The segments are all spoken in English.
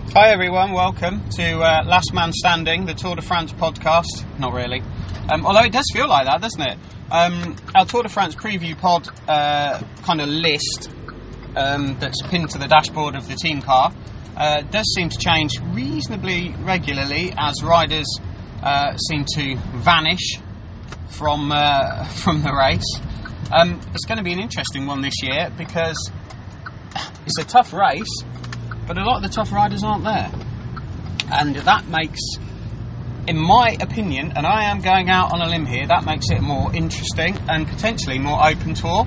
Hi everyone, welcome to Last Man Standing, the Tour de France podcast. Not really, although it does feel like that, doesn't it? Our Tour de France preview pod kind of list that's pinned to the dashboard of the team car does seem to change reasonably regularly as riders seem to vanish from the race. It's going to be an interesting one this year because it's a tough race, but a lot of the tough riders aren't there. And that makes, in my opinion, and I am going out on a limb here, that makes it a more interesting and potentially more open tour.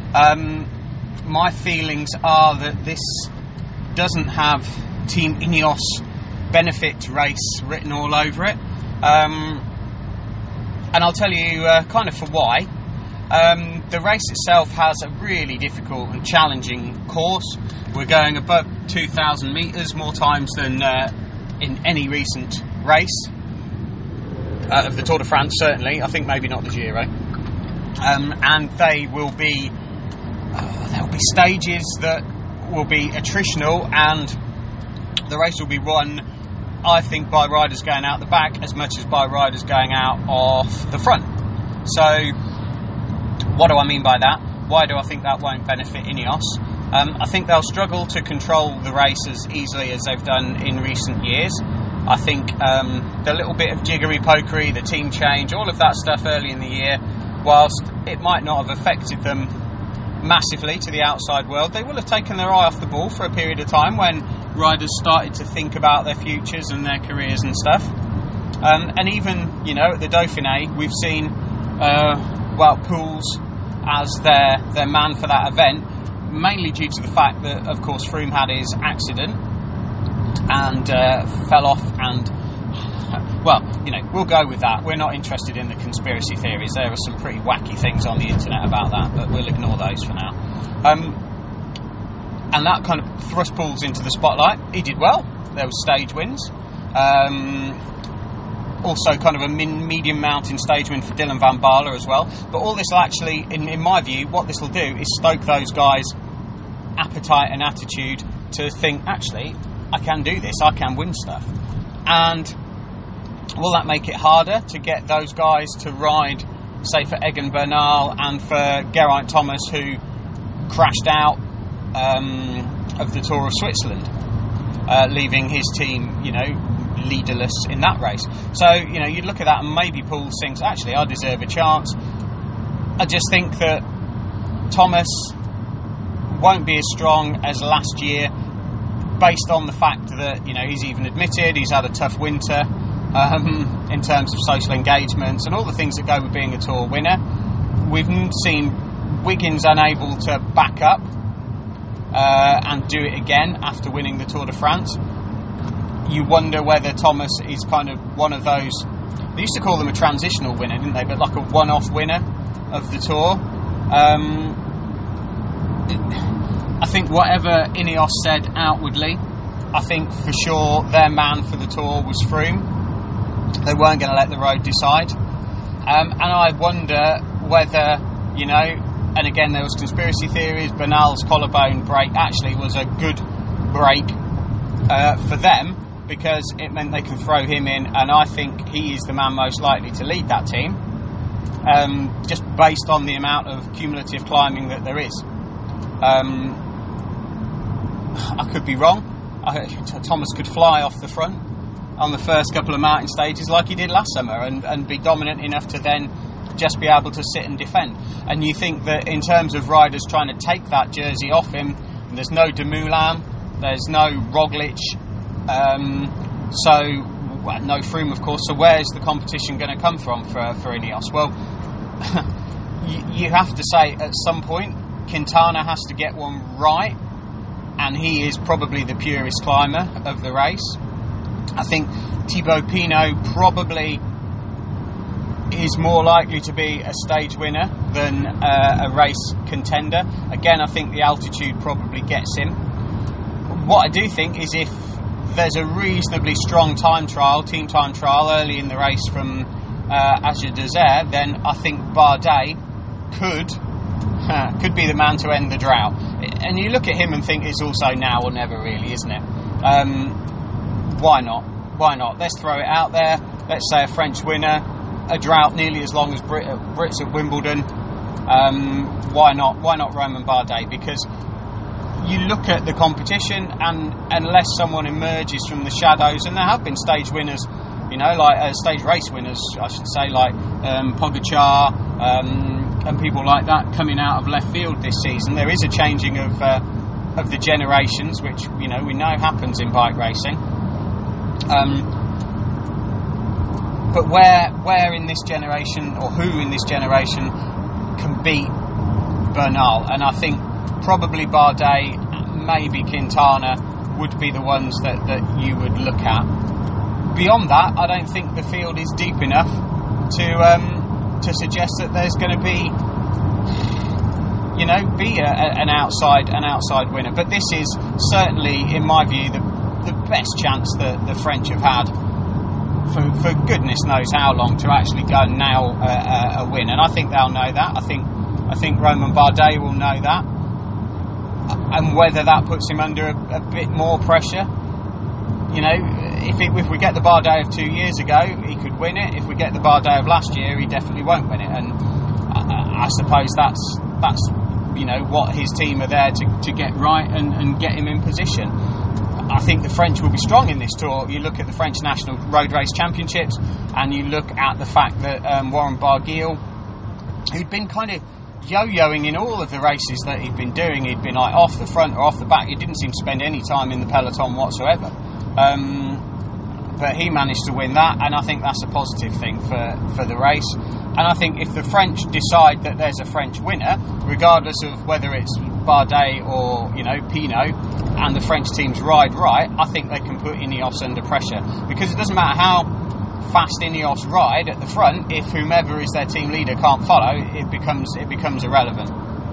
My feelings are that this doesn't have Team Ineos benefit race written all over it. And I'll tell you kind of for why. The race itself has a really difficult and challenging course. We're going above 2,000 metres more times than in any recent race of the Tour de France, certainly. I think maybe not the Giro. And there will be stages that will be attritional, and the race will be won, I think, by riders going out the back as much as by riders going out off the front. So what do I mean by that? Why do I think that won't benefit Ineos? I think they'll struggle to control the race as easily as they've done in recent years. I think the little bit of jiggery-pokery, the team change, all of that stuff early in the year, whilst it might not have affected them massively to the outside world, they will have taken their eye off the ball for a period of time when riders started to think about their futures and their careers and stuff. And even, at the Dauphiné, we've seen Pouls as their man for that event, mainly due to the fact that, of course, Froome had his accident and fell off, and we'll go with that. We're not interested in the conspiracy theories. There are some pretty wacky things on the internet about that, but we'll ignore those for now. And that kind of thrust Pouls into the spotlight. He did well. There was stage wins. Also kind of a medium mountain stage win for Dylan van Baarle as well. But all this will actually, in my view, what this will do is stoke those guys' appetite and attitude to think, actually, I can do this, I can win stuff. And will that make it harder to get those guys to ride, say, for Egan Bernal and for Geraint Thomas, who crashed out of the Tour of Switzerland, leaving his team, leaderless in that race. So, you'd look at that and maybe Pouls thinks, actually, I deserve a chance. I just think that Thomas won't be as strong as last year, based on the fact that, he's even admitted he's had a tough winter in terms of social engagements and all the things that go with being a Tour winner. We've seen Wiggins unable to back up and do it again after winning the Tour de France. You wonder whether Thomas is kind of one of those, they used to call them a transitional winner, didn't they, but like a one-off winner of the Tour. I think whatever Ineos said outwardly, I think for sure their man for the Tour was Froome. They weren't going to let the road decide. And I wonder whether, and again there was conspiracy theories, Bernal's collarbone break actually was a good break for them, because it meant they can throw him in, and I think he is the man most likely to lead that team, just based on the amount of cumulative climbing that there is. I could be wrong. Thomas could fly off the front on the first couple of mountain stages like he did last summer and be dominant enough to then just be able to sit and defend. And you think that in terms of riders trying to take that jersey off him, there's no Dumoulin, there's no Roglic, no Froome, of course. So where's the competition going to come from for Ineos? Well, you have to say at some point Quintana has to get one right, and he is probably the purest climber of the race. I think Thibaut Pinot probably is more likely to be a stage winner than a race contender. Again, I think the altitude probably gets him. What I do think is if there's a reasonably strong team time trial early in the race from Azur Desert, then I think Bardet could be the man to end the drought. And you look at him and think it's also now or never, really, isn't it? why not? Why not? Let's throw it out there. Let's say a French winner, a drought nearly as long as Brits at Wimbledon. Why not? Why not Romain Bardet? Because you look at the competition, and unless someone emerges from the shadows, and there have been stage winners, like stage race winners, I should say, like Pogacar and people like that coming out of left field this season. There is a changing of the generations, which we know happens in bike racing. But where in this generation, or who in this generation can beat Bernal? And I think probably Bardet, maybe Quintana would be the ones that you would look at. Beyond that, I don't think the field is deep enough to suggest that there's going to be an outside winner. But this is certainly, in my view, the best chance that the French have had for goodness knows how long to actually go and nail a win. And I think they'll know that. I think Romain Bardet will know that. And whether that puts him under a bit more pressure, if we get the Bardet of 2 years ago, he could win it. If we get the Bardet of last year, he definitely won't win it. And I suppose that's what his team are there to get right and get him in position. I think the French will be strong in this tour. You look at the French National Road Race Championships, and you look at the fact that Warren Barguil, who'd been kind of yo-yoing in all of the races that he'd been doing, he'd been like off the front or off the back. He didn't seem to spend any time in the peloton whatsoever. But he managed to win that, and I think that's a positive thing for the race. And I think if the French decide that there's a French winner, regardless of whether it's Bardet or Pinot, and the French teams ride right, I think they can put Ineos under pressure, because it doesn't matter how fast Ineos ride at the front, if whomever is their team leader can't follow, it becomes irrelevant.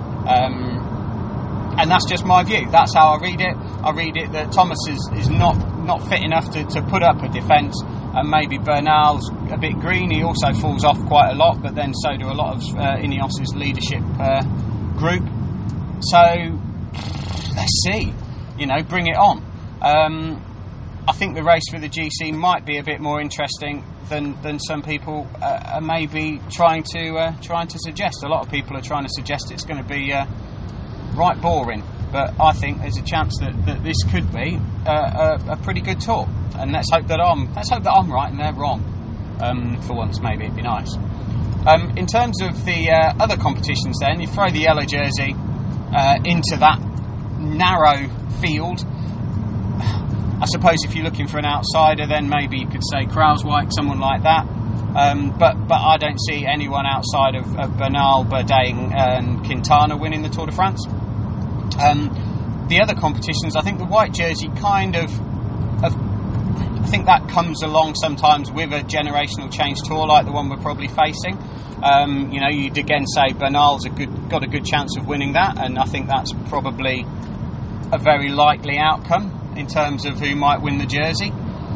And that's just my view. That's how I read it. I read it that Thomas is not fit enough to put up a defence, and maybe Bernal's a bit green. He also falls off quite a lot, but then so do a lot of Ineos' leadership group. So let's see, bring it on. I think the race for the GC might be a bit more interesting than some people are maybe trying to suggest. A lot of people are trying to suggest it's going to be right boring, but I think there's a chance that this could be a pretty good tour. And let's hope that I'm right and they're wrong. For once, maybe it'd be nice. In terms of the other competitions, then you throw the yellow jersey into that narrow field. I suppose if you're looking for an outsider, then maybe you could say Kruijswijk, someone like that. But I don't see anyone outside of Bernal, Bardet and Quintana winning the Tour de France. The other competitions, I think the white jersey kind of I think that comes along sometimes with a generational change tour like the one we're probably facing. You'd again say Bernal's got a good chance of winning that, and I think that's probably a very likely outcome in terms of who might win the jersey.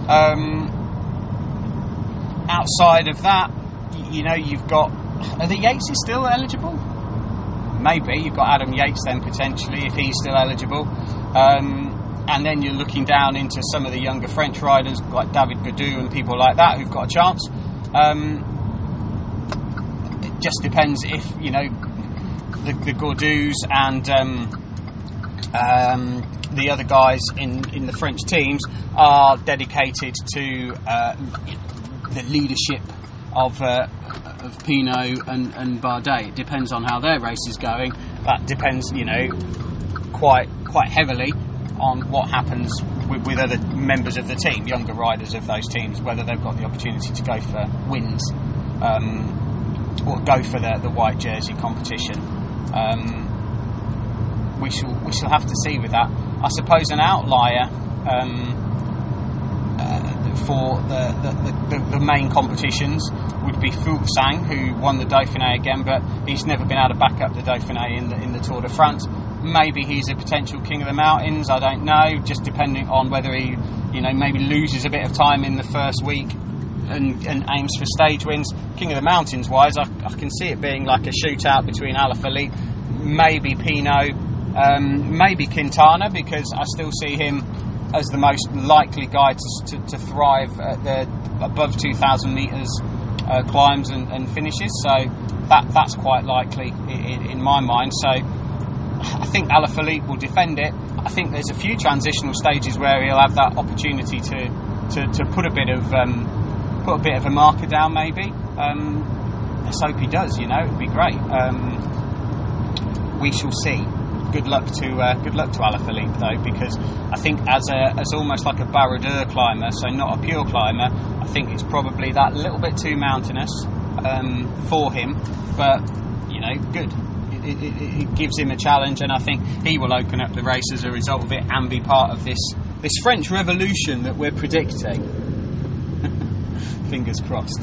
Outside of that, you've got... Are the Yates still eligible? Maybe. You've got Adam Yates then, potentially, if he's still eligible. And then you're looking down into some of the younger French riders, like David Gaudu and people like that, who've got a chance. It just depends if, the Gaudus and... the other guys in the French teams are dedicated to the leadership of Pinot and Bardet. It depends on how their race is going. That depends, quite heavily on what happens with other members of the team, younger riders of those teams, whether they've got the opportunity to go for wins or go for the white jersey competition. We shall have to see with that. I suppose an outlier for the main competitions would be Fuglsang, who won the Dauphiné again, but he's never been able to back up the Dauphiné in the Tour de France. Maybe he's a potential king of the mountains, I don't know, just depending on whether he maybe loses a bit of time in the first week and aims for stage wins. King of the mountains wise, I can see it being like a shootout between Alaphilippe, maybe Pinot, maybe Quintana, because I still see him as the most likely guy to thrive at the above 2,000 metres climbs and finishes. So that's quite likely in my mind. So I think Alaphilippe will defend it. I think there's a few transitional stages where he'll have that opportunity to put a bit of a marker down, maybe. Let's hope he does. It'd be great. We shall see. Good luck to Alaphilippe though, because I think as almost like a Baroudeur climber, so not a pure climber, I think it's probably that little bit too mountainous for him. But good. It gives him a challenge, and I think he will open up the race as a result of it and be part of this French Revolution that we're predicting. Fingers crossed.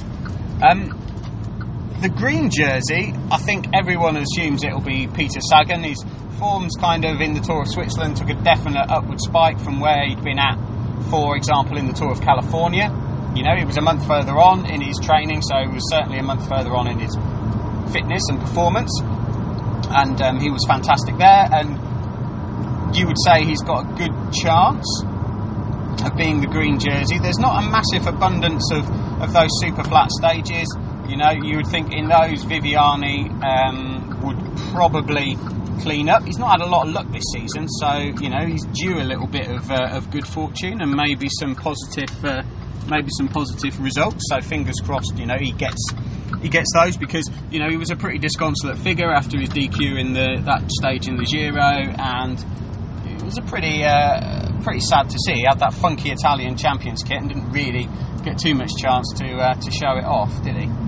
The green jersey, I think everyone assumes it'll be Peter Sagan. His form's kind of in the Tour of Switzerland took a definite upward spike from where he'd been at, for example, in the Tour of California. He was a month further on in his training, so he was certainly a month further on in his fitness and performance. And he was fantastic there, and you would say he's got a good chance of being the green jersey. There's not a massive abundance of those super flat stages. You would think in those Viviani would probably clean up. He's not had a lot of luck this season, so he's due a little bit of good fortune and maybe some positive results. So fingers crossed, he gets those, because he was a pretty disconsolate figure after his DQ in that stage in the Giro, and it was a pretty sad to see. He had that funky Italian champions kit and didn't really get too much chance to show it off, did he?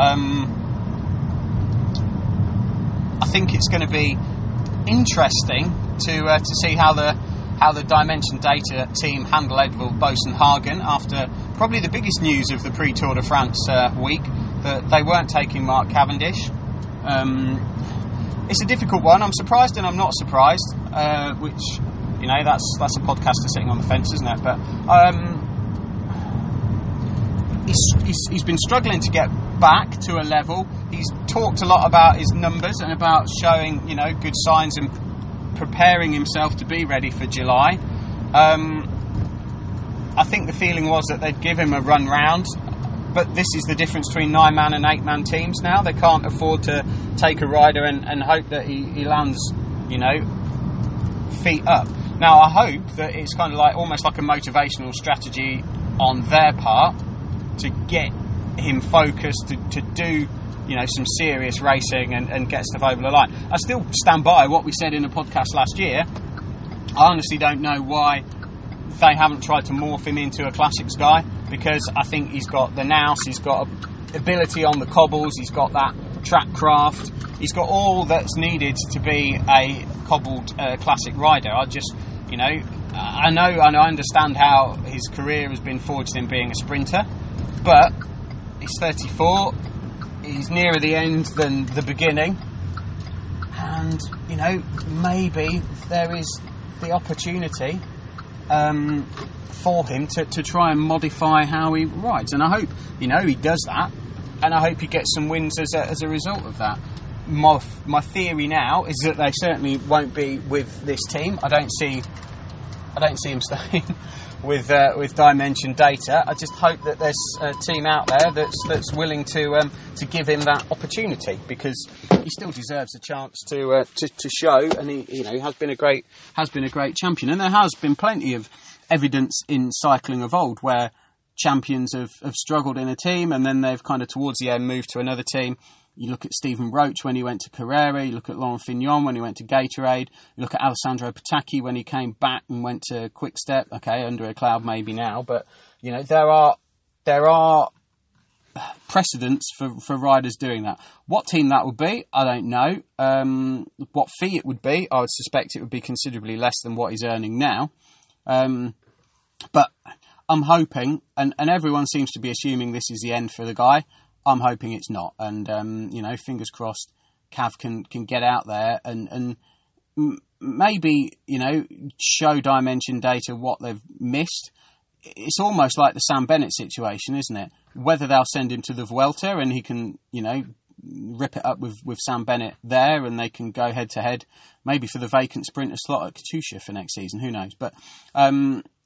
I think it's going to be interesting to see how the Dimension Data team handle Eadvald Boasson-Hagen after probably the biggest news of the pre-Tour de France week, that they weren't taking Mark Cavendish. It's a difficult one. I'm surprised and I'm not surprised, which that's a podcaster sitting on the fence, isn't it? But he's been struggling to get back to a level. He's talked a lot about his numbers and about showing good signs and preparing himself to be ready for July. I think the feeling was that they'd give him a run round, but this is the difference between 9-man and 8-man teams now. They can't afford to take a rider and hope that he lands feet up. Now I hope that it's kind of like almost like a motivational strategy on their part to get him focused to do some serious racing and get stuff over the line. I still stand by what we said in a podcast last year. I honestly don't know why they haven't tried to morph him into a classics guy, because I think he's got the nous, he's got ability on the cobbles, he's got that track craft, he's got all that's needed to be a cobbled classic rider. I know and I understand how his career has been forged in being a sprinter, but he's 34, he's nearer the end than the beginning, and maybe there is the opportunity for him to try and modify how he rides, and I hope he does that, and I hope he gets some wins as a result of that. My theory now is that they certainly won't be with this team. I don't see him staying with Dimension Data. I just hope that there's a team out there that's willing to give him that opportunity, because he still deserves a chance to show, and he has been a great champion. And there has been plenty of evidence in cycling of old where champions have struggled in a team and then they've kind of towards the end moved to another team. You look at Stephen Roach when he went to Carrera, you look at Laurent Fignon when he went to Gatorade, you look at Alessandro Petacchi when he came back and went to Quick Step, okay, under a cloud maybe now, but there are precedents for riders doing that. What team that would be, I don't know. What fee it would be, I would suspect it would be considerably less than what he's earning now. But I'm hoping, and everyone seems to be assuming this is the end for the guy. I'm hoping it's not, and fingers crossed, Cav can get out there and maybe show Dimension Data what they've missed. It's almost like the Sam Bennett situation, isn't it? Whether they'll send him to the Vuelta and he can rip it up with Sam Bennett there, and they can go head to head, maybe for the vacant sprinter slot at Katusha for next season. Who knows? But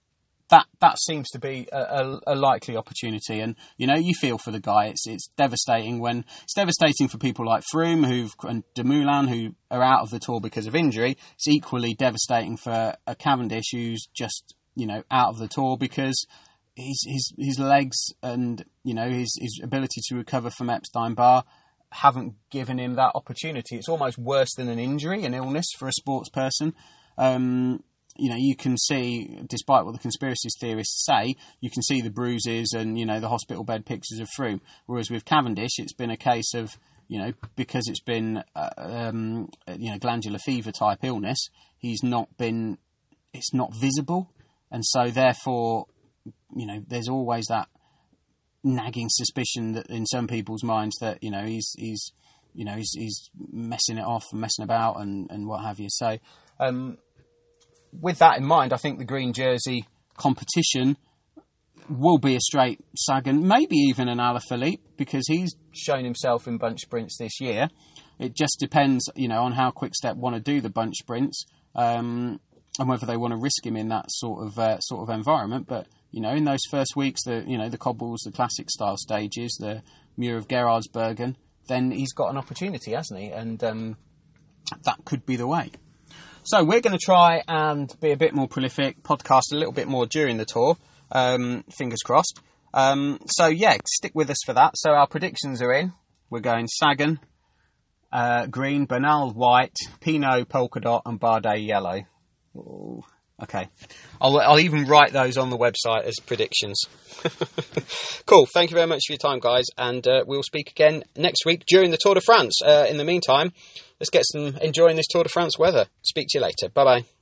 that seems to be a likely opportunity. And you feel for the guy. It's devastating for people like Froome and Dumoulin who are out of the Tour because of injury. It's equally devastating for a Cavendish who's just out of the Tour because his legs and his ability to recover from Epstein-Barr haven't given him that opportunity. It's almost worse than an injury, an illness for a sports person. You can see, despite what the conspiracy theorists say, you can see the bruises and the hospital bed pictures of Froome. Whereas with Cavendish, it's been a case of because it's been glandular fever type illness, it's not visible, and so therefore there's always that nagging suspicion that in some people's minds that he's messing it off and messing about and what have you. So with that in mind, I think the green jersey competition will be a straight Sagan, maybe even an Alaphilippe, because he's shown himself in bunch sprints this year. It just depends on how Quick-Step want to do the bunch sprints and whether they want to risk him in that sort of environment. But in those first weeks, the cobbles, the classic style stages, the Muir of Gerardsbergen, then he's got an opportunity, hasn't he? And that could be the way. So we're going to try and be a bit more prolific, podcast a little bit more during the Tour, fingers crossed. Stick with us for that. So our predictions are in. We're going Sagan, green, Bernal white, Pinot polka dot, and Bardet yellow. Ooh. Okay, I'll even write those on the website as predictions. Cool, thank you very much for your time, guys, and we'll speak again next week during the Tour de France. In the meantime, let's get enjoying this Tour de France weather. Speak to you later. Bye-bye.